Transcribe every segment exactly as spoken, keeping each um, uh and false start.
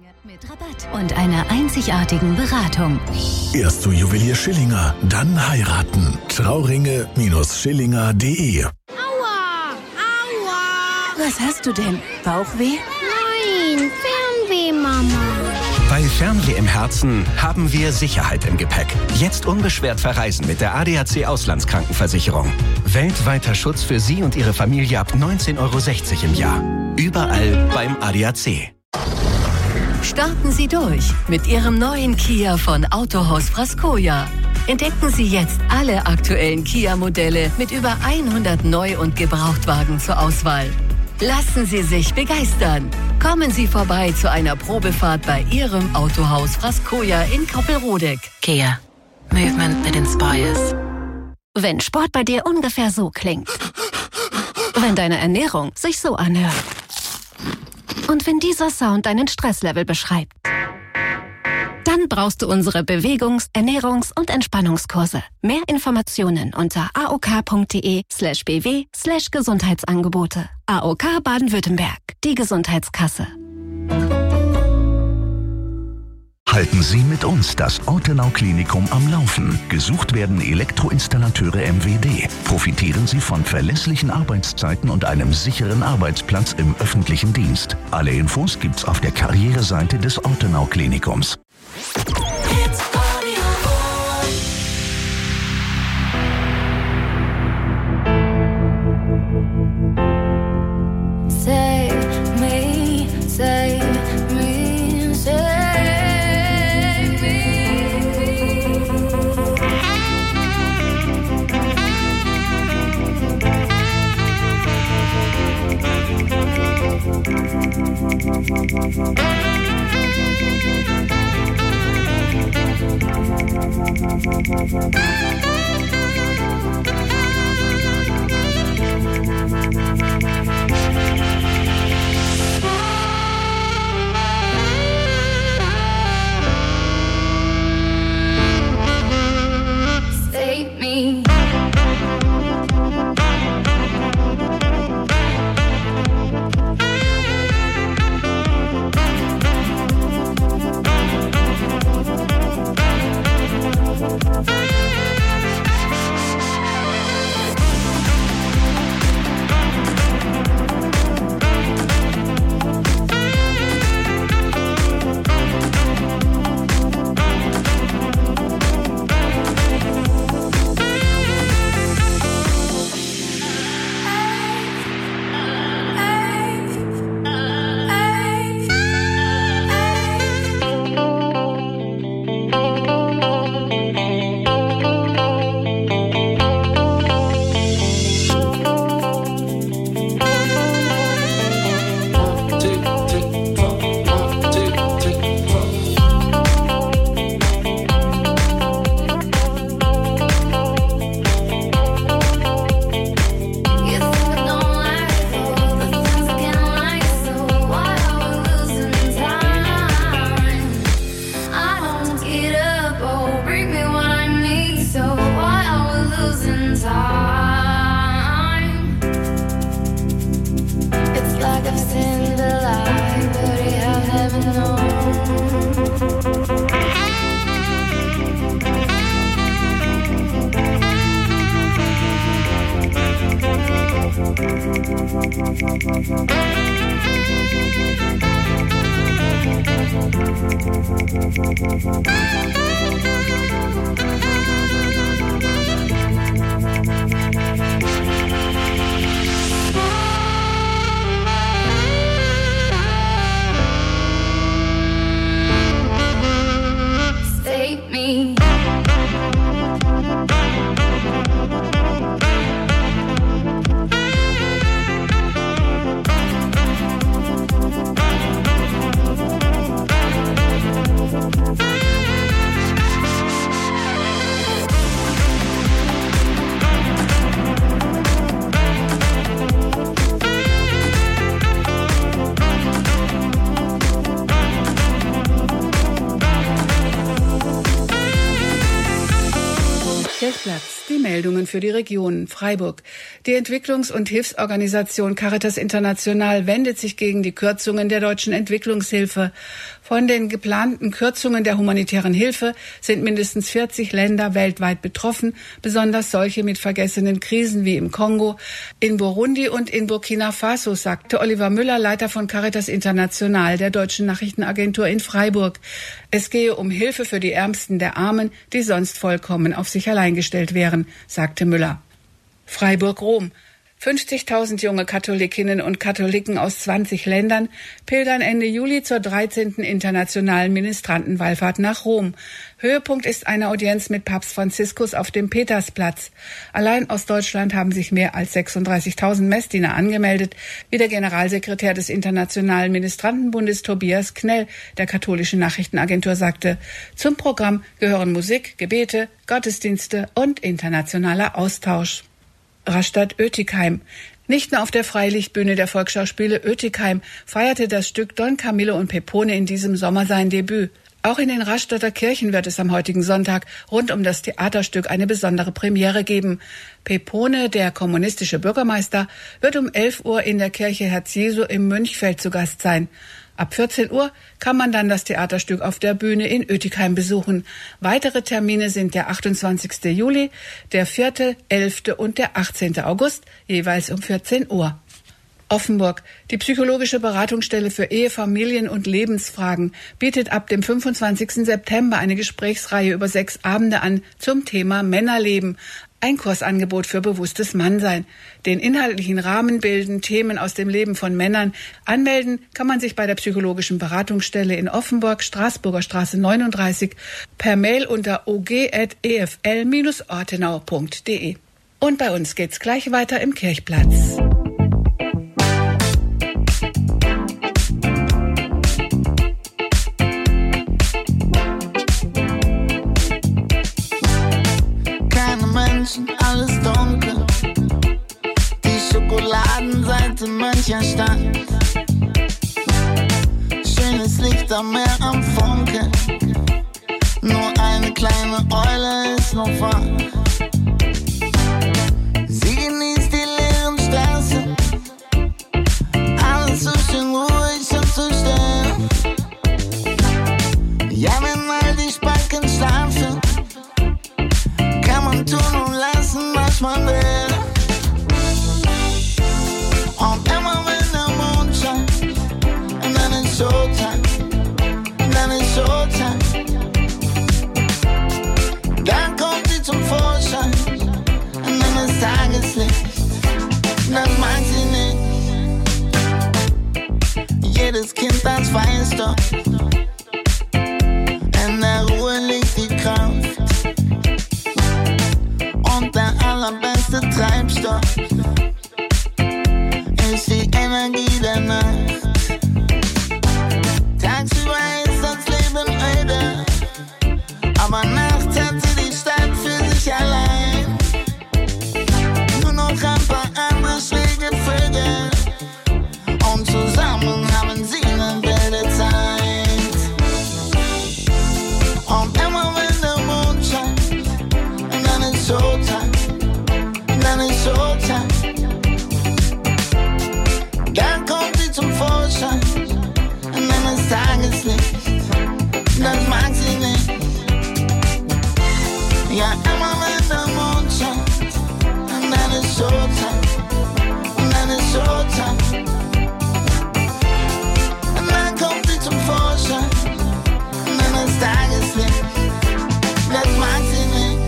Mit Rabatt und einer einzigartigen Beratung. Erst zu Juwelier Schillinger, dann heiraten. Trauringe Schillinger punkt de. Aua! Aua! Was hast du denn? Bauchweh? Nein, Fernweh, Mama. Bei Fernweh im Herzen haben wir Sicherheit im Gepäck. Jetzt unbeschwert verreisen mit der A D A C Auslandskrankenversicherung. Weltweiter Schutz für Sie und Ihre Familie ab neunzehn Euro sechzig im Jahr. Überall beim A D A C. Starten Sie durch mit Ihrem neuen Kia von Autohaus Frascoja. Entdecken Sie jetzt alle aktuellen Kia-Modelle mit über hundert Neu- und Gebrauchtwagen zur Auswahl. Lassen Sie sich begeistern. Kommen Sie vorbei zu einer Probefahrt bei Ihrem Autohaus Frascoja in Koppelrodeck. Kia. Movement that inspires. Wenn Sport bei dir ungefähr so klingt. Wenn deine Ernährung sich so anhört. Und wenn dieser Sound deinen Stresslevel beschreibt. Dann brauchst du unsere Bewegungs-, Ernährungs- und Entspannungskurse. Mehr Informationen unter aok.de slash bw slash Gesundheitsangebote. A O K Baden-Württemberg, die Gesundheitskasse. Halten Sie mit uns das Ortenau-Klinikum am Laufen. Gesucht werden Elektroinstallateure M W D. Profitieren Sie von verlässlichen Arbeitszeiten und einem sicheren Arbeitsplatz im öffentlichen Dienst. Alle Infos gibt's auf der Karriereseite des Ortenau-Klinikums. Save me, save me, save Save me. Save me. Meldungen für die Region Freiburg. Die Entwicklungs- und Hilfsorganisation Caritas International wendet sich gegen die Kürzungen der deutschen Entwicklungshilfe. Von den geplanten Kürzungen der humanitären Hilfe sind mindestens vierzig Länder weltweit betroffen, besonders solche mit vergessenen Krisen wie im Kongo, in Burundi und in Burkina Faso, sagte Oliver Müller, Leiter von Caritas International, der deutschen Nachrichtenagentur in Freiburg. Es gehe um Hilfe für die Ärmsten der Armen, die sonst vollkommen auf sich allein gestellt wären, sagte Müller. Freiburg-Rom. fünfzigtausend junge Katholikinnen und Katholiken aus zwanzig Ländern pilgern Ende Juli zur dreizehnten internationalen Ministrantenwallfahrt nach Rom. Höhepunkt ist eine Audienz mit Papst Franziskus auf dem Petersplatz. Allein aus Deutschland haben sich mehr als sechsunddreißigtausend Messdiener angemeldet, wie der Generalsekretär des Internationalen Ministrantenbundes Tobias Knell der katholischen Nachrichtenagentur sagte. Zum Programm gehören Musik, Gebete, Gottesdienste und internationaler Austausch. Rastatt-Oetikheim. Nicht nur auf der Freilichtbühne der Volksschauspiele Oetikheim feierte das Stück Don Camillo und Pepone in diesem Sommer sein Debüt. Auch in den Rastatter Kirchen wird es am heutigen Sonntag rund um das Theaterstück eine besondere Premiere geben. Pepone, der kommunistische Bürgermeister, wird um elf Uhr in der Kirche Herz Jesu im Mönchfeld zu Gast sein. Ab vierzehn Uhr kann man dann das Theaterstück auf der Bühne in Oetikheim besuchen. Weitere Termine sind der achtundzwanzigsten Juli, der vierte, elfte und der achtzehnten August, jeweils um vierzehn Uhr. Offenburg. Die psychologische Beratungsstelle für Ehe, Familien und Lebensfragen bietet ab dem fünfundzwanzigsten September eine Gesprächsreihe über sechs Abende an zum Thema Männerleben. Ein Kursangebot für bewusstes Mannsein. Den inhaltlichen Rahmen bilden Themen aus dem Leben von Männern. Anmelden kann man sich bei der psychologischen Beratungsstelle in Offenburg, Straßburger Straße neununddreißig, per Mail unter o g at e f l dash ortenau punkt d e. Und bei uns geht's gleich weiter im Kirchplatz. Alles dunkel, die Schokoladenseite mancher Stadt. Schönes Licht am Meer am Funkeln, nur eine kleine Eule ist noch wach. Sie genießt die leeren Straßen, alles so schön ruhig und so still. Ja, wenn all die Spacken schlafen, kann man tun und lassen, was man will. Und immer wenn der Mond scheint, und dann ist Showtime, und dann ist Showtime. Dann kommt sie zum Vorschein, und dann ist Tageslicht, das mag sie nicht. Jedes Kind, das weiß doch, in der Ruhe liegt die Kraft. Und der allerbeste Treibstoff ist die Energie der Nacht. Tagsüber ist das Leben öde, aber nachts hat sie die Stadt für sich allein. Nur noch ein paar andere schräge Vögel und zusammen haben sie eine wilde Zeit. Und immer wenn der Mond scheint, und dann ist Showtime, dann ist Showtime. Dann kommt sie zum Vorschein, und dann ist Tageslicht, das mag sie nicht. Ja, immer wenn der Mond scheint, und dann ist Showtime, und dann ist Showtime. Und dann kommt sie zum Vorschein, und dann ist Tageslicht, das mag sie nicht.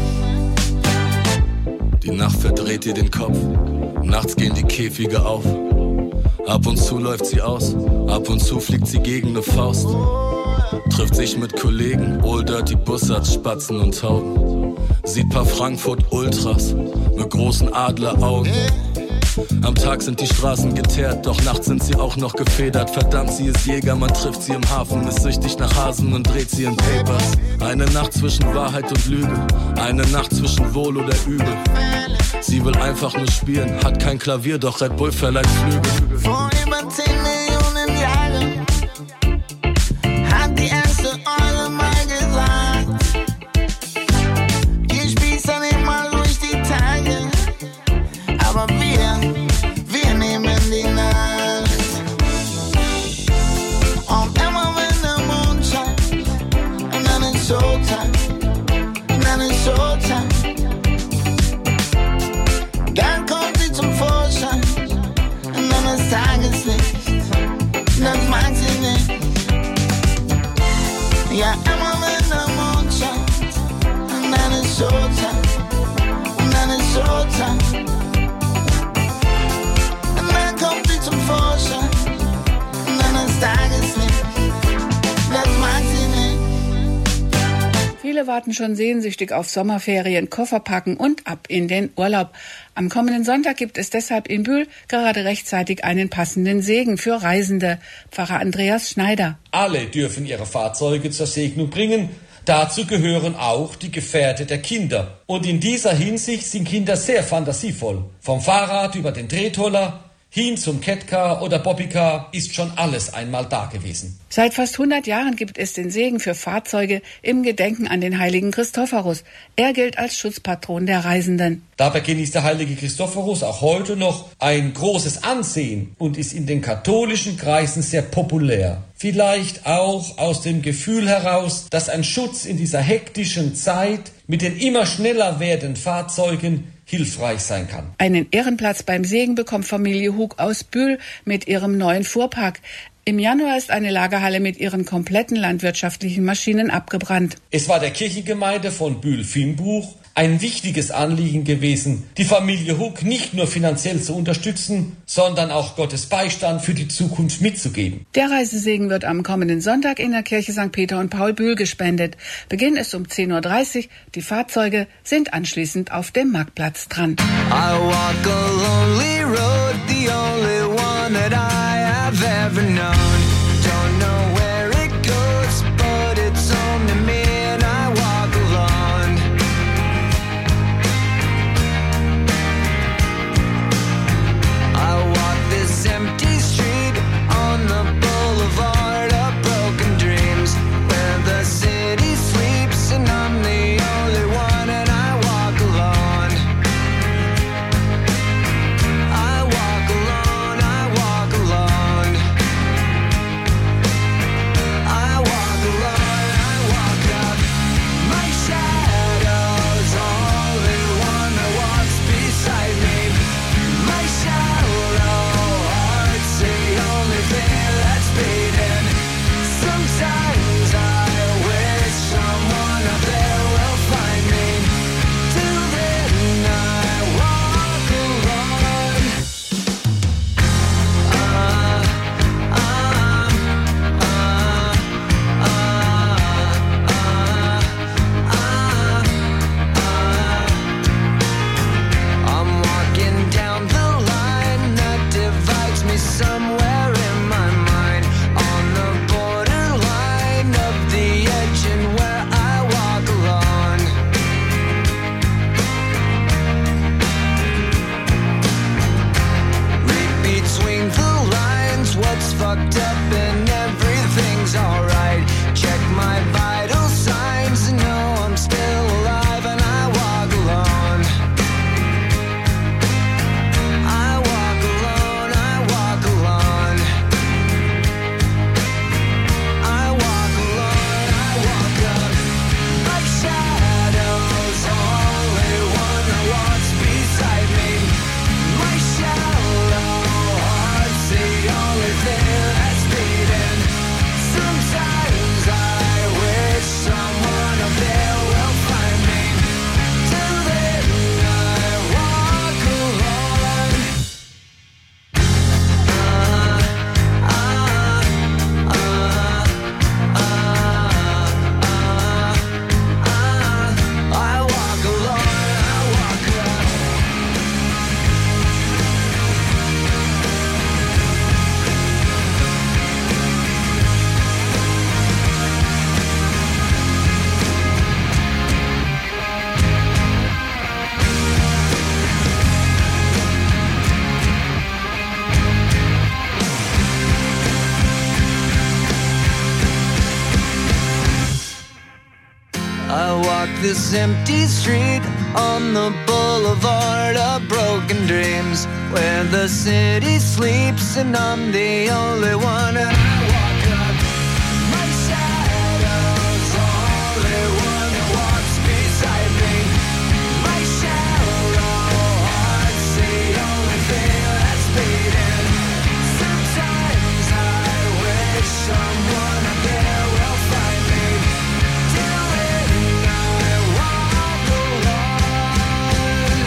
Die Nacht verdreht ihr den Kopf, nachts gehen die Käfige auf. Ab und zu läuft sie aus, ab und zu fliegt sie gegen eine Faust. Trifft sich mit Kollegen, Old Dirty Bussards, Spatzen und Tauben. Sieht paar Frankfurt Ultras mit großen Adleraugen. Am Tag sind die Straßen geteert, doch nachts sind sie auch noch gefedert. Verdammt, sie ist Jäger, man trifft sie im Hafen, ist süchtig nach Hasen und dreht sie in Papers. Eine Nacht zwischen Wahrheit und Lüge, eine Nacht zwischen Wohl oder Übel. Sie will einfach nur spielen, hat kein Klavier, doch Red Bull verleiht Flügel. Vor über zehn Millionen Jahren hat die erste Eule mal gesagt, ihr Spieß an immer durch die Viele warten schon sehnsüchtig auf Sommerferien, Koffer packen und ab in den Urlaub. Am kommenden Sonntag gibt es deshalb in Bühl gerade rechtzeitig einen passenden Segen für Reisende. Pfarrer Andreas Schneider. Alle dürfen ihre Fahrzeuge zur Segnung bringen. Dazu gehören auch die Gefährte der Kinder. Und in dieser Hinsicht sind Kinder sehr fantasievoll. Vom Fahrrad über den Drehtoller hin zum Catcar oder Bobbycar ist schon alles einmal da gewesen. Seit fast hundert Jahren gibt es den Segen für Fahrzeuge im Gedenken an den heiligen Christophorus. Er gilt als Schutzpatron der Reisenden. Dabei genießt der heilige Christophorus auch heute noch ein großes Ansehen und ist in den katholischen Kreisen sehr populär. Vielleicht auch aus dem Gefühl heraus, dass ein Schutz in dieser hektischen Zeit mit den immer schneller werdenden Fahrzeugen hilfreich sein kann. Einen Ehrenplatz beim Segen bekommt Familie Hug aus Bühl mit ihrem neuen Fuhrpark. Im Januar ist eine Lagerhalle mit ihren kompletten landwirtschaftlichen Maschinen abgebrannt. Es war der Kirchengemeinde von Bühl-Finnbuch ein wichtiges Anliegen gewesen, die Familie Hug nicht nur finanziell zu unterstützen, sondern auch Gottes Beistand für die Zukunft mitzugeben. Der Reisesegen wird am kommenden Sonntag in der Kirche Sankt Peter und Paul Bühl gespendet. Beginn ist um zehn Uhr dreißig. Die Fahrzeuge sind anschließend auf dem Marktplatz dran. I walk a lonely road, the only one that I have ever known. Don't know where it goes, but it's home to me and I walk alone. I walk this empty street on the boulevard of broken dreams, where the city sleeps and I'm the only one and I walk alone. I walk alone, I walk alone. I walk alone, I walk up. My shadow's only one that walks beside me. My shallow heart's the only thing that's beating. Sometimes I wish someone up there will find me. Till then I walk alone. Uh, uh, uh, uh, uh, uh. I'm walking down the line that divides me somewhere in my mind, on the borderline of the edge and where I walk alone. Read between the lines what's fucked up and everything's alright. Check my vital signs and know I'm still alive and I walk alone. I walk alone, I walk alone. I walk alone, I walk up. My shadow's only one that walks beside me. My shallow heart's the only thing that's beating. Sometimes I wish someone up there will find me. Till then I walk alone. Uh, uh, uh, uh, uh, I walk alone, I walk alone. I walk this empty street on the boulevard of broken dreams, where the city sleeps and I'm the only one. And I walk up. My shadow's only one that walks beside me. My shallow heart's the only thing that's beating. Sometimes I wish someone up there will find me. Till then I walk alone.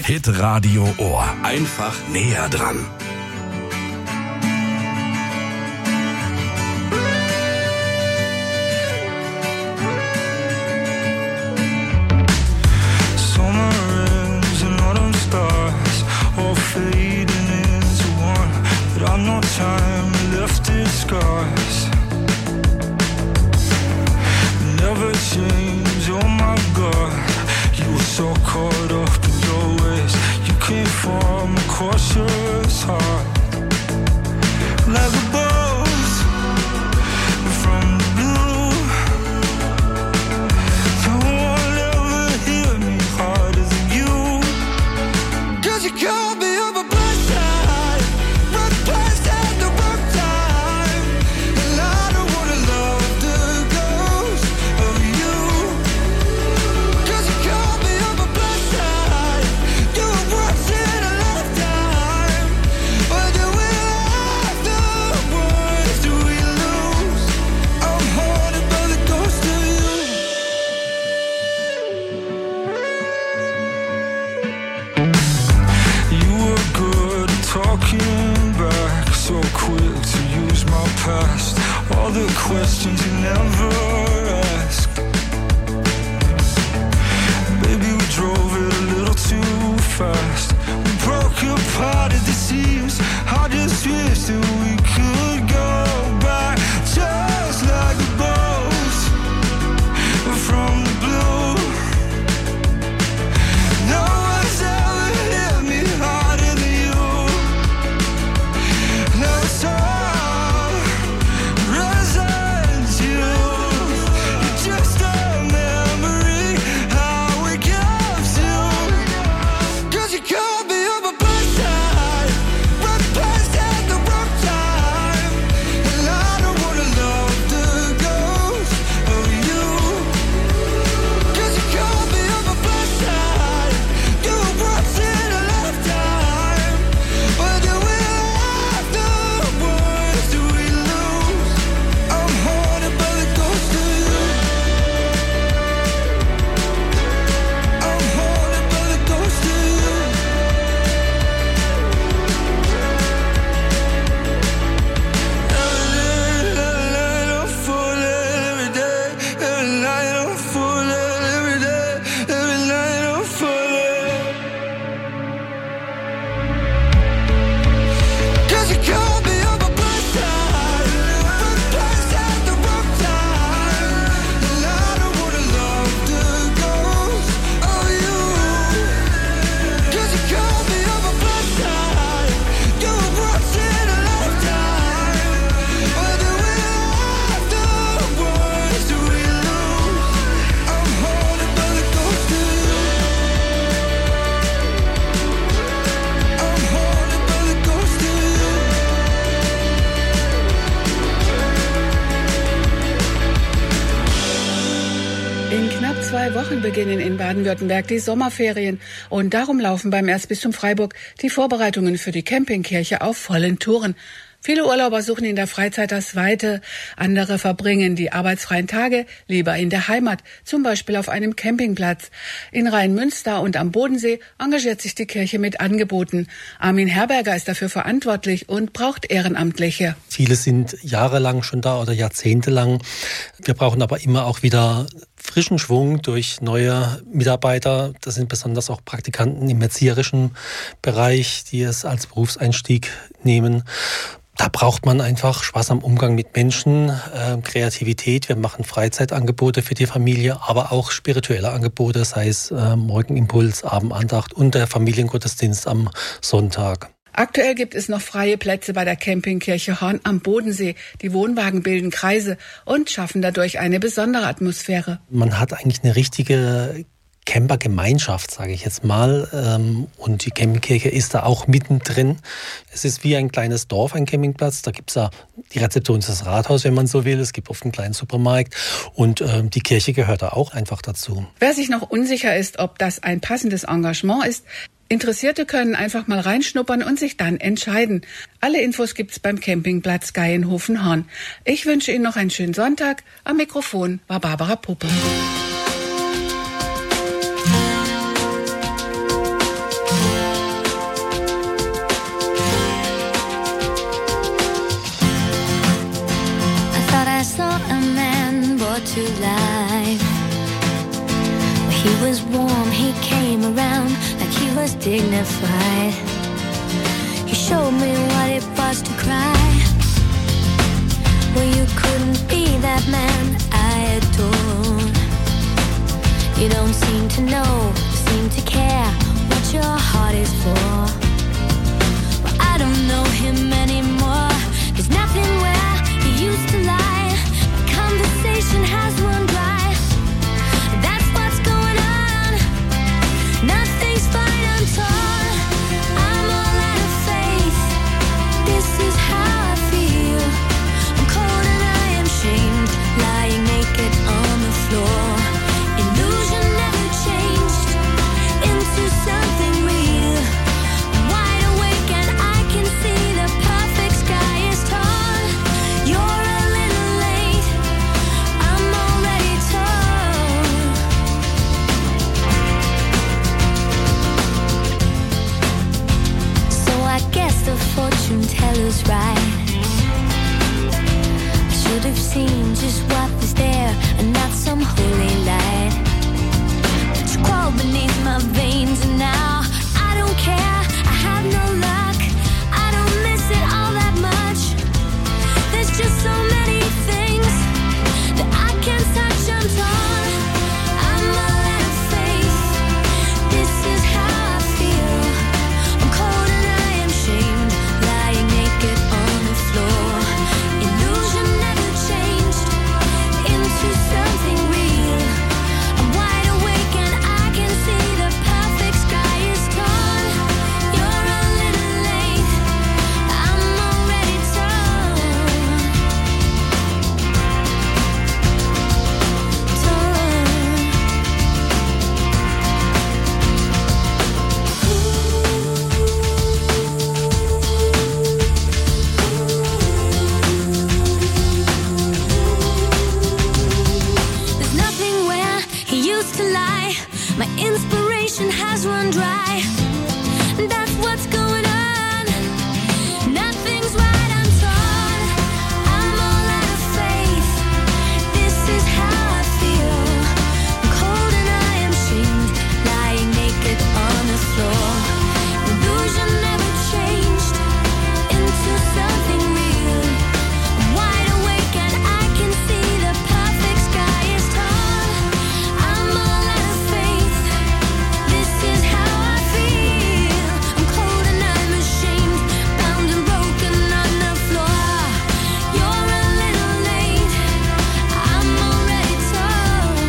Hitradio Ohr. Einfach näher dran. No time left in scars. Never change, oh my God. You were so caught up in your ways. You came from a cautious heart. Like a boss from the blue. No one ever hit me harder than you. Cause you called me up a blessing. Past all the questions you never asked. Baby, we drove it a little too fast. We broke apart at the seams. I just wish that we could go back, just like a boat from the blue. No one's ever hit me harder than you. No, it's all Wochen beginnen in Baden-Württemberg die Sommerferien und darum laufen beim Erzbistum Freiburg die Vorbereitungen für die Campingkirche auf vollen Touren. Viele Urlauber suchen in der Freizeit das Weite, andere verbringen die arbeitsfreien Tage lieber in der Heimat, zum Beispiel auf einem Campingplatz. In Rheinmünster und am Bodensee engagiert sich die Kirche mit Angeboten. Armin Herberger ist dafür verantwortlich und braucht Ehrenamtliche. Viele sind jahrelang schon da oder jahrzehntelang. Wir brauchen aber immer auch wieder frischen Schwung durch neue Mitarbeiter. Das sind besonders auch Praktikanten im erzieherischen Bereich, die es als Berufseinstieg nehmen. Da braucht man einfach Spaß am Umgang mit Menschen, äh, Kreativität. Wir machen Freizeitangebote für die Familie, aber auch spirituelle Angebote, sei es äh, Morgenimpuls, Abendandacht und der Familiengottesdienst am Sonntag. Aktuell gibt es noch freie Plätze bei der Campingkirche Horn am Bodensee. Die Wohnwagen bilden Kreise und schaffen dadurch eine besondere Atmosphäre. Man hat eigentlich eine richtige Campergemeinschaft, sage ich jetzt mal. Und die Campingkirche ist da auch mittendrin. Es ist wie ein kleines Dorf, ein Campingplatz. Da gibt es ja die Rezeption, ist das Rathaus, wenn man so will. Es gibt oft einen kleinen Supermarkt. Und die Kirche gehört da auch einfach dazu. Wer sich noch unsicher ist, ob das ein passendes Engagement ist, Interessierte können einfach mal reinschnuppern und sich dann entscheiden. Alle Infos gibt's beim Campingplatz Gaienhofen-Horn. Ich wünsche Ihnen noch einen schönen Sonntag. Am Mikrofon war Barbara Puppe. dignified. You showed me what it was to cry. Well, you couldn't be that man I adore. You don't seem to know, seem to care what your heart is for. Well, I don't know him anymore. There's nothing where he used to lie. The conversation has run dry. That's what's going on. Nothing's fine, I'm torn. I'm all out of faith. This is how I feel. I'm cold and I am shamed, lying naked on the floor. Illusion never changed into something real. I'm wide awake and I can see the perfect sky is torn. You're a little late, I'm already torn. So I guess the fortune teller's right. I should have seen just what was there and not some holy light. But you crawl beneath my veins and now I don't care, I have no luck. I don't miss it all that much. There's just so many things that I can't touch, I'm torn. I'm all out of faith. This is how I feel. I'm cold and I am shamed, lying naked on the floor. Illusion never changed into something real. I'm wide awake and I can see the perfect sky is torn. You're a little late, I'm already torn. There's nothing where he used to lie. My inspiration has run dry. That's what's going on. Nothing's right, I'm torn. I'm all out of faith. This is how I feel. I'm cold and I am shamed, lying naked on the floor. Illusion never changed into something real. I'm wide awake and I can see the perfect sky is torn. I'm all out of faith. This is how I feel. I'm cold and I'm ashamed, bound and broken on the floor. You're a little late, I'm already torn.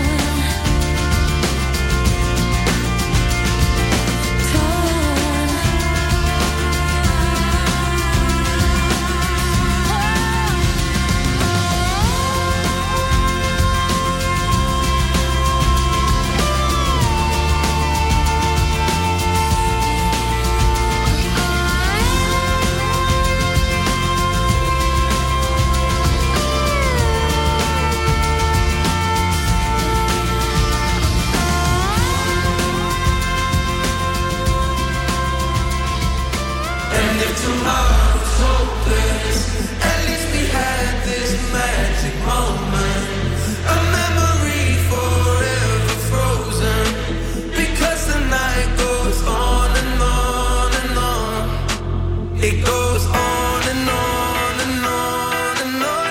And if tomorrow's hopeless, at least we had this magic moment, a memory forever frozen. Because the night goes on and on and on. It goes on and on and on and on,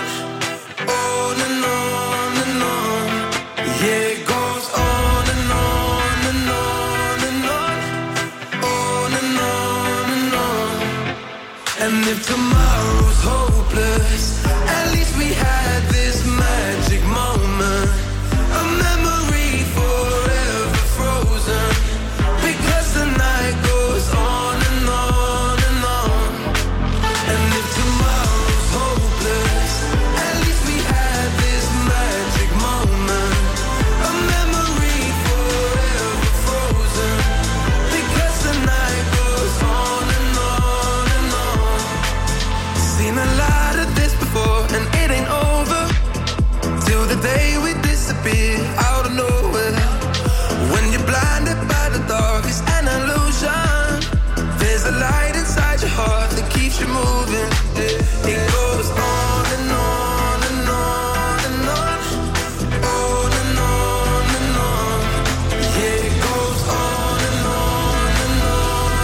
on and on and on. Yeah, it goes on and on and on and on, on and on and on. And if tomorrow's hopeless, at least we had this magic moment, a memory forever frozen. Because the night goes on and on and on. And if tomorrow's hopeless, at least we had this magic moment, a memory forever frozen. Because the night goes on and on and on. Seen a lot of this before and it ain't over till the day we disappear out of nowhere. When you're blinded by the dark, it's an illusion. There's a light inside your heart that keeps you moving. It goes on and on and on and on, on and on and on. Yeah, it goes on and on and on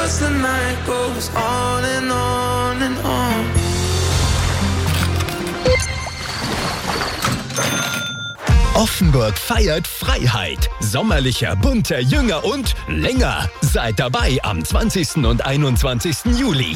'cause the night goes on and on and on. Offenburg feiert Freiheit. Sommerlicher, bunter, jünger und länger. Seid dabei am zwanzigsten und einundzwanzigsten Juli.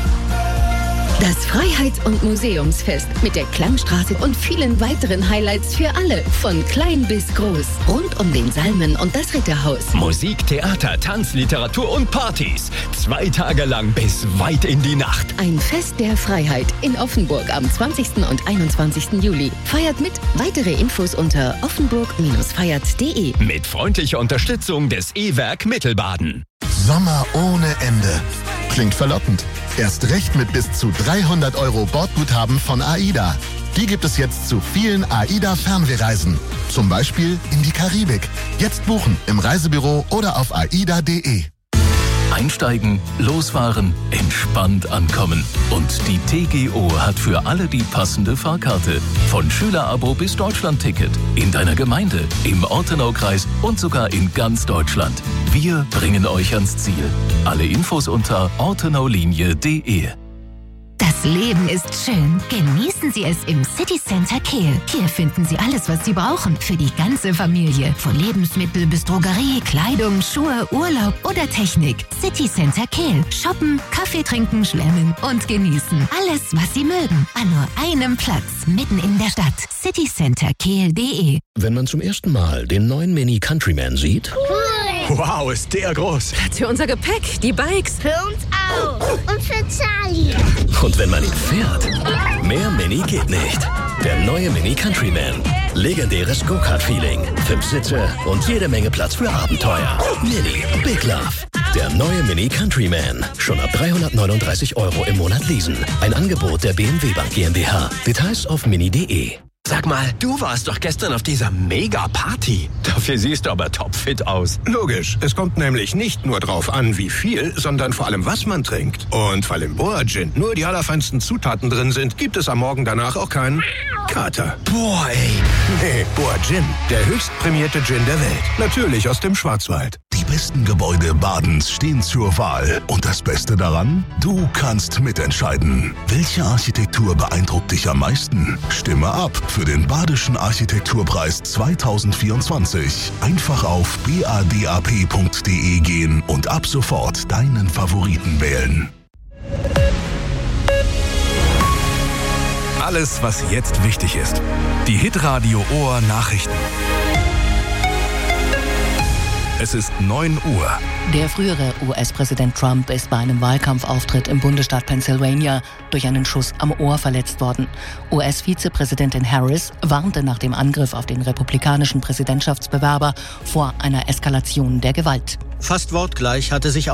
Das Freiheits- und Museumsfest mit der Klangstraße und vielen weiteren Highlights für alle, von klein bis groß, rund um den Salmen und das Ritterhaus. Musik, Theater, Tanz, Literatur und Partys. Zwei Tage lang bis weit in die Nacht. Ein Fest der Freiheit in Offenburg am zwanzigsten und einundzwanzigsten Juli. Feiert mit. Weitere Infos unter offenburg feiert punkt de. Mit freundlicher Unterstützung des E-Werk Mittelbaden. Sommer ohne Ende. Klingt verlockend. Erst recht mit bis zu dreihundert Euro Bordguthaben von AIDA. Die gibt es jetzt zu vielen AIDA-Fernwehreisen. Zum Beispiel in die Karibik. Jetzt buchen im Reisebüro oder auf aida punkt de. Einsteigen, losfahren, entspannt ankommen. Und die T G O hat für alle die passende Fahrkarte. Von Schülerabo bis Deutschlandticket. In deiner Gemeinde, im Ortenaukreis und sogar in ganz Deutschland. Wir bringen euch ans Ziel. Alle Infos unter ortenaulinie punkt de. Das Leben ist schön. Genießen Sie es im City Center Kehl. Hier finden Sie alles, was Sie brauchen für die ganze Familie. Von Lebensmittel bis Drogerie, Kleidung, Schuhe, Urlaub oder Technik. City Center Kehl. Shoppen, Kaffee trinken, schlemmen und genießen. Alles, was Sie mögen. An nur einem Platz, mitten in der Stadt. city center kehl punkt de. Wenn man zum ersten Mal den neuen Mini Countryman sieht... Cool. Wow, ist der groß. Für unser Gepäck, die Bikes. Für uns auch. Und für Charlie. Und wenn man ihn fährt, mehr Mini geht nicht. Der neue Mini Countryman. Legendäres Go-Kart-Feeling. Fünf Sitze und jede Menge Platz für Abenteuer. Mini, Big Love. Der neue Mini Countryman. Schon ab dreihundertneununddreißig Euro im Monat leasen. Ein Angebot der B M W Bank GmbH. Details auf mini punkt de. Sag mal, du warst doch gestern auf dieser Mega-Party. Dafür siehst du aber topfit aus. Logisch. Es kommt nämlich nicht nur drauf an, wie viel, sondern vor allem, was man trinkt. Und weil im Boa Gin nur die allerfeinsten Zutaten drin sind, gibt es am Morgen danach auch keinen Kater. Boah, ey. Nee, Boa Gin. Der höchst prämierte Gin der Welt. Natürlich aus dem Schwarzwald. Die besten Gebäude Badens stehen zur Wahl. Und das Beste daran? Du kannst mitentscheiden. Welche Architektur beeindruckt dich am meisten? Stimme ab für den Badischen Architekturpreis zweitausendvierundzwanzig. Einfach auf badap punkt de gehen und ab sofort deinen Favoriten wählen. Alles, was jetzt wichtig ist. Die Hitradio Ohr Nachrichten. Es ist neun Uhr. Der frühere U S-Präsident Trump ist bei einem Wahlkampfauftritt im Bundesstaat Pennsylvania durch einen Schuss am Ohr verletzt worden. U S-Vizepräsidentin Harris warnte nach dem Angriff auf den republikanischen Präsidentschaftsbewerber vor einer Eskalation der Gewalt. Fast wortgleich hatte sich auch